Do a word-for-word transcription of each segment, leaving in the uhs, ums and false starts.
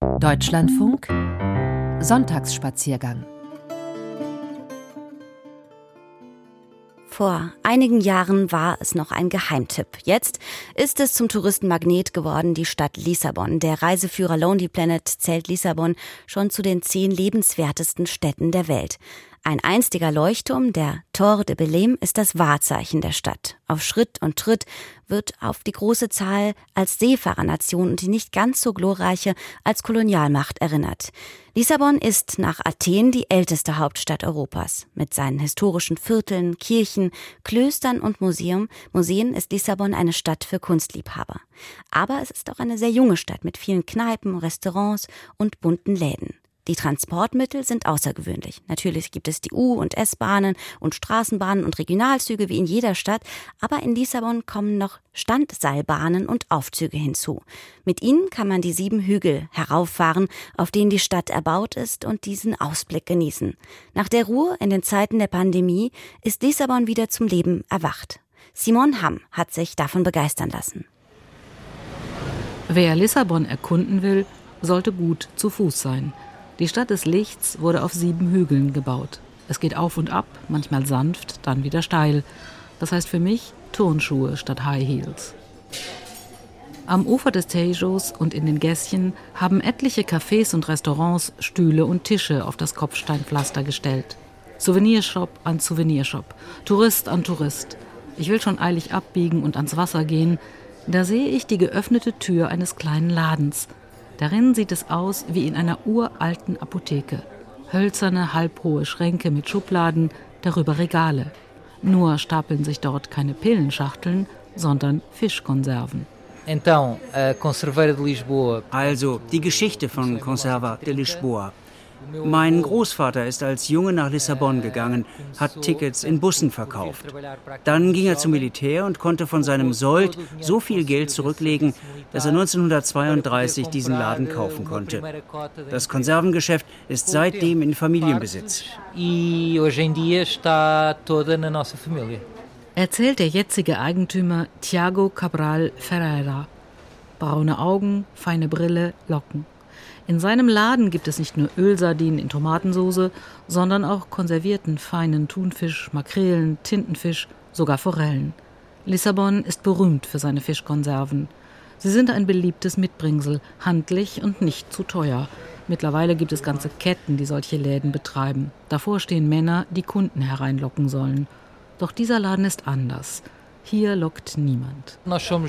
Deutschlandfunk Sonntagsspaziergang. Vor einigen Jahren war es noch ein Geheimtipp. Jetzt ist es zum Touristenmagnet geworden, die Stadt Lissabon. Der Reiseführer Lonely Planet zählt Lissabon schon zu den zehn lebenswertesten Städten der Welt. Ein einstiger Leuchtturm, der Torre de Belém, ist das Wahrzeichen der Stadt. Auf Schritt und Tritt wird auf die große Zahl als Seefahrernation und die nicht ganz so glorreiche als Kolonialmacht erinnert. Lissabon ist nach Athen die älteste Hauptstadt Europas. Mit seinen historischen Vierteln, Kirchen, Klöstern und Museum, Museen ist Lissabon eine Stadt für Kunstliebhaber. Aber es ist auch eine sehr junge Stadt mit vielen Kneipen, Restaurants und bunten Läden. Die Transportmittel sind außergewöhnlich. Natürlich gibt es die U- und S-Bahnen und Straßenbahnen und Regionalzüge wie in jeder Stadt, aber in Lissabon kommen noch Standseilbahnen und Aufzüge hinzu. Mit ihnen kann man die sieben Hügel herauffahren, auf denen die Stadt erbaut ist, und diesen Ausblick genießen. Nach der Ruhe in den Zeiten der Pandemie ist Lissabon wieder zum Leben erwacht. Simon Hamm hat sich davon begeistern lassen. Wer Lissabon erkunden will, sollte gut zu Fuß sein. Die Stadt des Lichts wurde auf sieben Hügeln gebaut. Es geht auf und ab, manchmal sanft, dann wieder steil. Das heißt für mich Turnschuhe statt High Heels. Am Ufer des Tejos und in den Gässchen haben etliche Cafés und Restaurants Stühle und Tische auf das Kopfsteinpflaster gestellt. Souvenirshop an Souvenirshop, Tourist an Tourist. Ich will schon eilig abbiegen und ans Wasser gehen. Da sehe ich die geöffnete Tür eines kleinen Ladens. Darin sieht es aus wie in einer uralten Apotheke. Hölzerne, halbhohe Schränke mit Schubladen, darüber Regale. Nur stapeln sich dort keine Pillenschachteln, sondern Fischkonserven. Also die Geschichte von Conserva de Lisboa. Mein Großvater ist als Junge nach Lissabon gegangen, hat Tickets in Bussen verkauft. Dann ging er zum Militär und konnte von seinem Sold so viel Geld zurücklegen, dass er neunzehnhundertzweiunddreißig diesen Laden kaufen konnte. Das Konservengeschäft ist seitdem in Familienbesitz. Erzählt der jetzige Eigentümer Tiago Cabral Ferreira. Braune Augen, feine Brille, Locken. In seinem Laden gibt es nicht nur Ölsardinen in Tomatensoße, sondern auch konservierten feinen Thunfisch, Makrelen, Tintenfisch, sogar Forellen. Lissabon ist berühmt für seine Fischkonserven. Sie sind ein beliebtes Mitbringsel, handlich und nicht zu teuer. Mittlerweile gibt es ganze Ketten, die solche Läden betreiben. Davor stehen Männer, die Kunden hereinlocken sollen. Doch dieser Laden ist anders. Hier lockt niemand.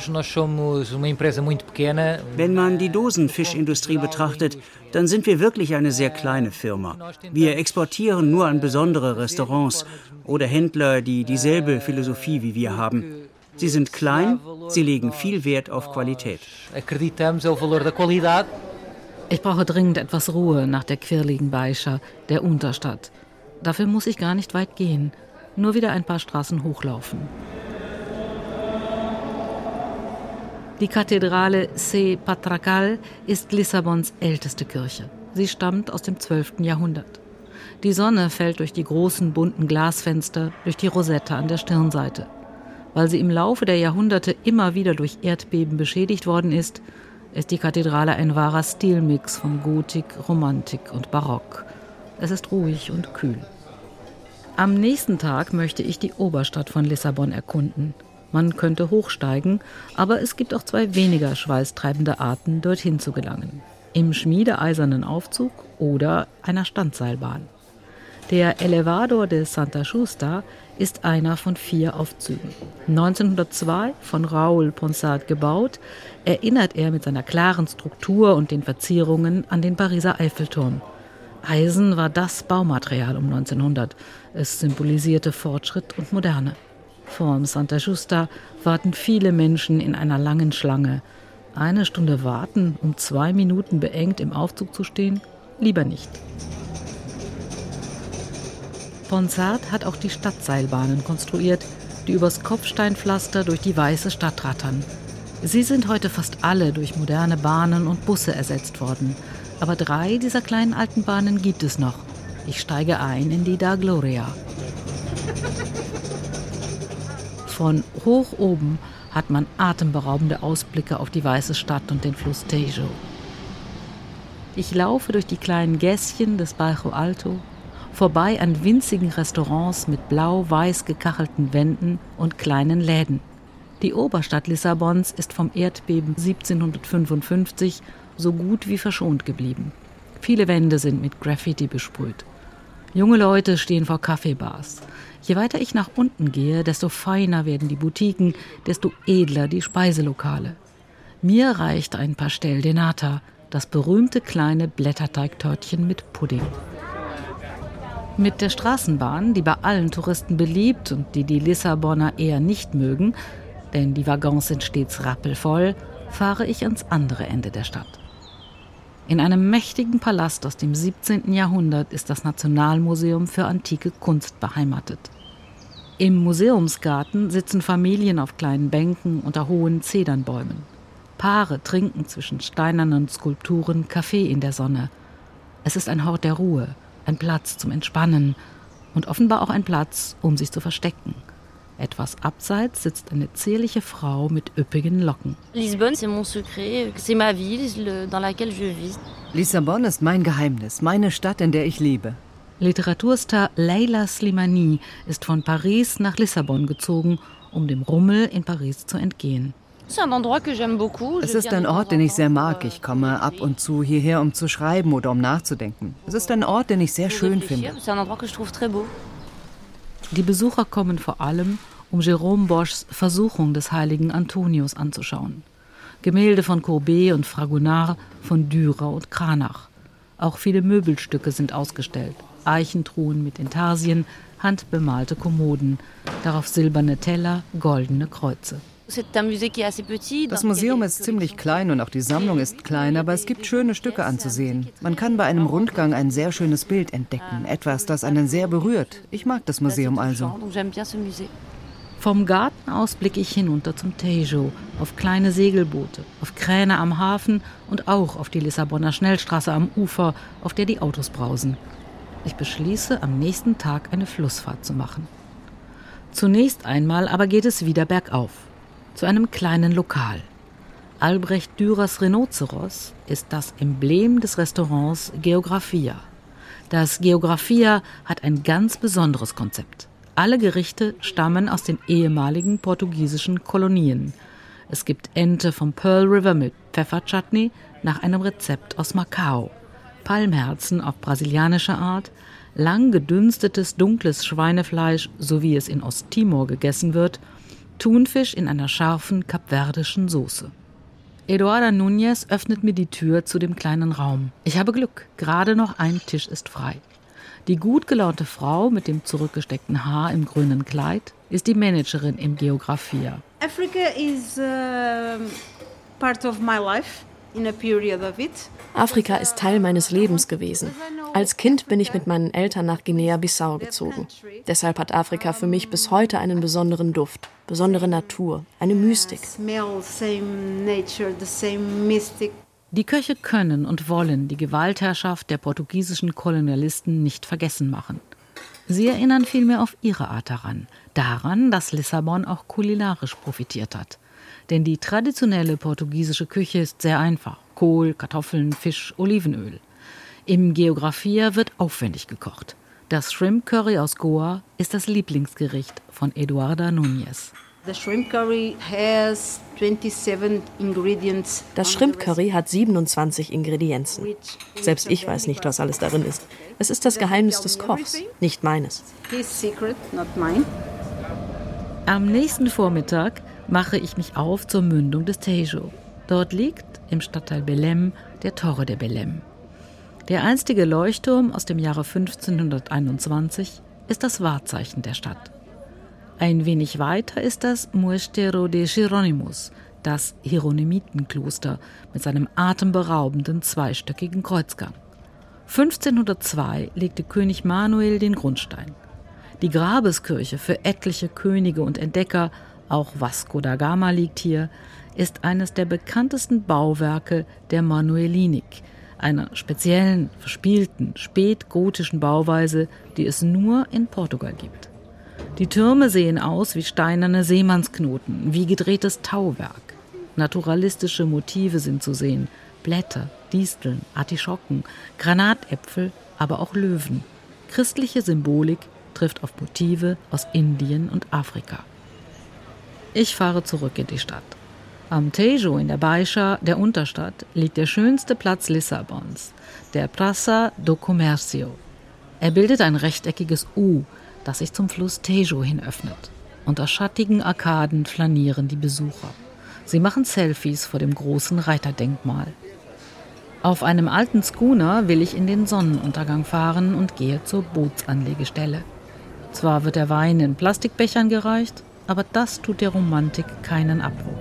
Wenn man die Dosenfischindustrie betrachtet, dann sind wir wirklich eine sehr kleine Firma. Wir exportieren nur an besondere Restaurants oder Händler, die dieselbe Philosophie wie wir haben. Sie sind klein, sie legen viel Wert auf Qualität. Ich brauche dringend etwas Ruhe nach der quirligen Baixa, der Unterstadt. Dafür muss ich gar nicht weit gehen, nur wieder ein paar Straßen hochlaufen. Die Kathedrale Se Patracal ist Lissabons älteste Kirche. Sie stammt aus dem zwölften Jahrhundert. Die Sonne fällt durch die großen bunten Glasfenster, durch die Rosette an der Stirnseite. Weil sie im Laufe der Jahrhunderte immer wieder durch Erdbeben beschädigt worden ist, ist die Kathedrale ein wahrer Stilmix von Gotik, Romantik und Barock. Es ist ruhig und kühl. Am nächsten Tag möchte ich die Oberstadt von Lissabon erkunden. Man könnte hochsteigen, aber es gibt auch zwei weniger schweißtreibende Arten, dorthin zu gelangen. Im schmiedeeisernen Aufzug oder einer Standseilbahn. Der Elevador de Santa Justa ist einer von vier Aufzügen. neunzehnhundertzwei von Raúl Ponsard gebaut, erinnert er mit seiner klaren Struktur und den Verzierungen an den Pariser Eiffelturm. Eisen war das Baumaterial um neunzehnhundert. Es symbolisierte Fortschritt und Moderne. Vorm Santa Justa warten viele Menschen in einer langen Schlange. Eine Stunde warten, um zwei Minuten beengt im Aufzug zu stehen? Lieber nicht. Ponsard hat auch die Stadtseilbahnen konstruiert, die übers Kopfsteinpflaster durch die weiße Stadt rattern. Sie sind heute fast alle durch moderne Bahnen und Busse ersetzt worden. Aber drei dieser kleinen alten Bahnen gibt es noch. Ich steige ein in die Da Gloria. Von hoch oben hat man atemberaubende Ausblicke auf die weiße Stadt und den Fluss Tejo. Ich laufe durch die kleinen Gässchen des Bairro Alto, vorbei an winzigen Restaurants mit blau-weiß gekachelten Wänden und kleinen Läden. Die Oberstadt Lissabons ist vom Erdbeben siebzehnhundertfünfundfünfzig so gut wie verschont geblieben. Viele Wände sind mit Graffiti besprüht. Junge Leute stehen vor Kaffeebars. Je weiter ich nach unten gehe, desto feiner werden die Boutiquen, desto edler die Speiselokale. Mir reicht ein Pastel de Nata, das berühmte kleine Blätterteigtörtchen mit Pudding. Mit der Straßenbahn, die bei allen Touristen beliebt und die die Lissabonner eher nicht mögen, denn die Waggons sind stets rappelvoll, fahre ich ans andere Ende der Stadt. In einem mächtigen Palast aus dem siebzehnten Jahrhundert ist das Nationalmuseum für antike Kunst beheimatet. Im Museumsgarten sitzen Familien auf kleinen Bänken unter hohen Zedernbäumen. Paare trinken zwischen steinernen Skulpturen Kaffee in der Sonne. Es ist ein Hort der Ruhe, ein Platz zum Entspannen und offenbar auch ein Platz, um sich zu verstecken. Etwas abseits sitzt eine zierliche Frau mit üppigen Locken. Lisbonne, c'est mon secret, c'est ma ville dans laquelle je vis. Lissabon ist mein Geheimnis, meine Stadt, in der ich lebe. Literaturstar Leila Slimani ist von Paris nach Lissabon gezogen, um dem Rummel in Paris zu entgehen. Es ist ein Ort, den ich sehr mag. Ich komme ab und zu hierher, um zu schreiben oder um nachzudenken. Es ist ein Ort, den ich sehr schön finde. Die Besucher kommen vor allem, um Jérôme Boschs Versuchung des heiligen Antonius anzuschauen. Gemälde von Courbet und Fragonard, von Dürer und Cranach. Auch viele Möbelstücke sind ausgestellt. Eichentruhen mit Intarsien, handbemalte Kommoden, darauf silberne Teller, goldene Kreuze. Das Museum ist ziemlich klein und auch die Sammlung ist klein, aber es gibt schöne Stücke anzusehen. Man kann bei einem Rundgang ein sehr schönes Bild entdecken, etwas, das einen sehr berührt. Ich mag das Museum also. Vom Garten aus blicke ich hinunter zum Tejo, auf kleine Segelboote, auf Kräne am Hafen und auch auf die Lissabonner Schnellstraße am Ufer, auf der die Autos brausen. Ich beschließe, am nächsten Tag eine Flussfahrt zu machen. Zunächst einmal aber geht es wieder bergauf, zu einem kleinen Lokal. Albrecht Dürers Rhinoceros ist das Emblem des Restaurants Geographia. Das Geographia hat ein ganz besonderes Konzept. Alle Gerichte stammen aus den ehemaligen portugiesischen Kolonien. Es gibt Ente vom Pearl River mit Pfefferchutney nach einem Rezept aus Macau, Palmherzen auf brasilianische Art, lang gedünstetes dunkles Schweinefleisch, so wie es in Osttimor gegessen wird, Thunfisch in einer scharfen kapverdischen Soße. Eduarda Núñez öffnet mir die Tür zu dem kleinen Raum. Ich habe Glück, gerade noch ein Tisch ist frei. Die gut gelaunte Frau mit dem zurückgesteckten Haar im grünen Kleid ist die Managerin im Geographia. Africa is uh, part of my life. Afrika ist Teil meines Lebens gewesen. Als Kind bin ich mit meinen Eltern nach Guinea-Bissau gezogen. Deshalb hat Afrika für mich bis heute einen besonderen Duft, besondere Natur, eine Mystik. Die Köche können und wollen die Gewaltherrschaft der portugiesischen Kolonialisten nicht vergessen machen. Sie erinnern vielmehr auf ihre Art daran, daran, dass Lissabon auch kulinarisch profitiert hat. Denn die traditionelle portugiesische Küche ist sehr einfach. Kohl, Kartoffeln, Fisch, Olivenöl. Im Geographia wird aufwendig gekocht. Das Shrimp Curry aus Goa ist das Lieblingsgericht von Eduarda Núñez. Das Shrimp Curry hat siebenundzwanzig Ingredienzen. Selbst ich weiß nicht, was alles darin ist. Es ist das Geheimnis des Kochs, nicht meines. Am nächsten Vormittag mache ich mich auf zur Mündung des Tejo. Dort liegt im Stadtteil Belém der Torre de Belém. Der einstige Leuchtturm aus dem Jahre fünfzehnhunderteinundzwanzig ist das Wahrzeichen der Stadt. Ein wenig weiter ist das Mosteiro de Jerónimos, das Hieronymitenkloster mit seinem atemberaubenden zweistöckigen Kreuzgang. fünfzehnhundertzwei legte König Manuel den Grundstein. Die Grabeskirche für etliche Könige und Entdecker, auch Vasco da Gama liegt hier, ist eines der bekanntesten Bauwerke der Manuelinik, einer speziellen, verspielten, spätgotischen Bauweise, die es nur in Portugal gibt. Die Türme sehen aus wie steinerne Seemannsknoten, wie gedrehtes Tauwerk. Naturalistische Motive sind zu sehen, Blätter, Disteln, Artischocken, Granatäpfel, aber auch Löwen. Christliche Symbolik trifft auf Motive aus Indien und Afrika. Ich fahre zurück in die Stadt. Am Tejo in der Baixa, der Unterstadt, liegt der schönste Platz Lissabons, der Praça do Comércio. Er bildet ein rechteckiges U, das sich zum Fluss Tejo hin öffnet. Unter schattigen Arkaden flanieren die Besucher. Sie machen Selfies vor dem großen Reiterdenkmal. Auf einem alten Schooner will ich in den Sonnenuntergang fahren und gehe zur Bootsanlegestelle. Zwar wird der Wein in Plastikbechern gereicht, aber das tut der Romantik keinen Abbruch.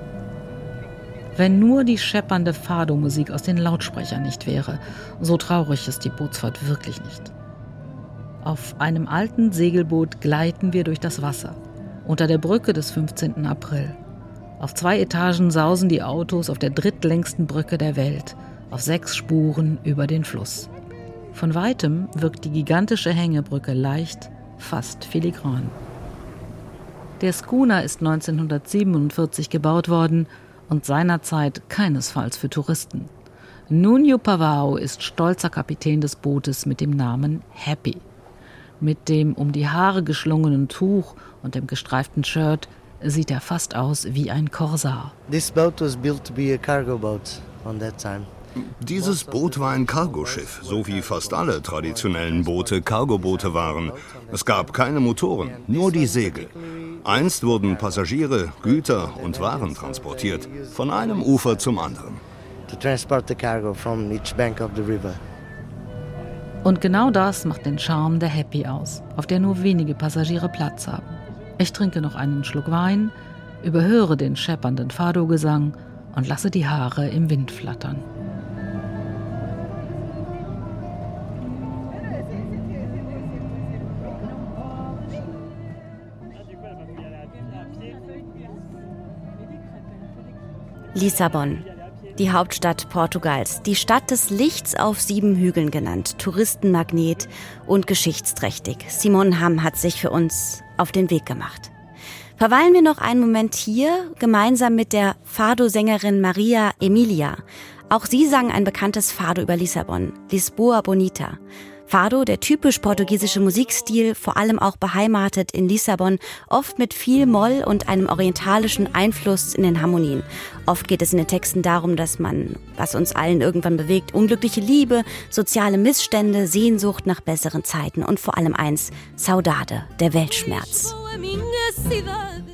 Wenn nur die scheppernde Fado-Musik aus den Lautsprechern nicht wäre, so traurig ist die Bootsfahrt wirklich nicht. Auf einem alten Segelboot gleiten wir durch das Wasser, unter der Brücke des fünfzehnten April. Auf zwei Etagen sausen die Autos auf der drittlängsten Brücke der Welt, auf sechs Spuren über den Fluss. Von weitem wirkt die gigantische Hängebrücke leicht, fast filigran. Der Schooner ist neunzehnhundertsiebenundvierzig gebaut worden und seinerzeit keinesfalls für Touristen. Nuno Pavão ist stolzer Kapitän des Bootes mit dem Namen Happy. Mit dem um die Haare geschlungenen Tuch und dem gestreiften Shirt sieht er fast aus wie ein Korsar. This boat was built to be a cargo boat on that time. Dieses Boot war ein Cargoschiff, so wie fast alle traditionellen Boote Cargoboote waren. Es gab keine Motoren, nur die Segel. Einst wurden Passagiere, Güter und Waren transportiert, von einem Ufer zum anderen. To transport the cargo from each bank of the river. Und genau das macht den Charme der Happy aus, auf der nur wenige Passagiere Platz haben. Ich trinke noch einen Schluck Wein, überhöre den scheppernden Fado-Gesang und lasse die Haare im Wind flattern. Lissabon, die Hauptstadt Portugals, die Stadt des Lichts auf sieben Hügeln genannt, Touristenmagnet und geschichtsträchtig. Simon Hamm hat sich für uns auf den Weg gemacht. Verweilen wir noch einen Moment hier, gemeinsam mit der Fado-Sängerin Maria Emilia. Auch sie sang ein bekanntes Fado über Lissabon, Lisboa Bonita. Fado, der typisch portugiesische Musikstil, vor allem auch beheimatet in Lissabon, oft mit viel Moll und einem orientalischen Einfluss in den Harmonien. Oft geht es in den Texten darum, dass man, was uns allen irgendwann bewegt, unglückliche Liebe, soziale Missstände, Sehnsucht nach besseren Zeiten und vor allem eins, Saudade, der Weltschmerz.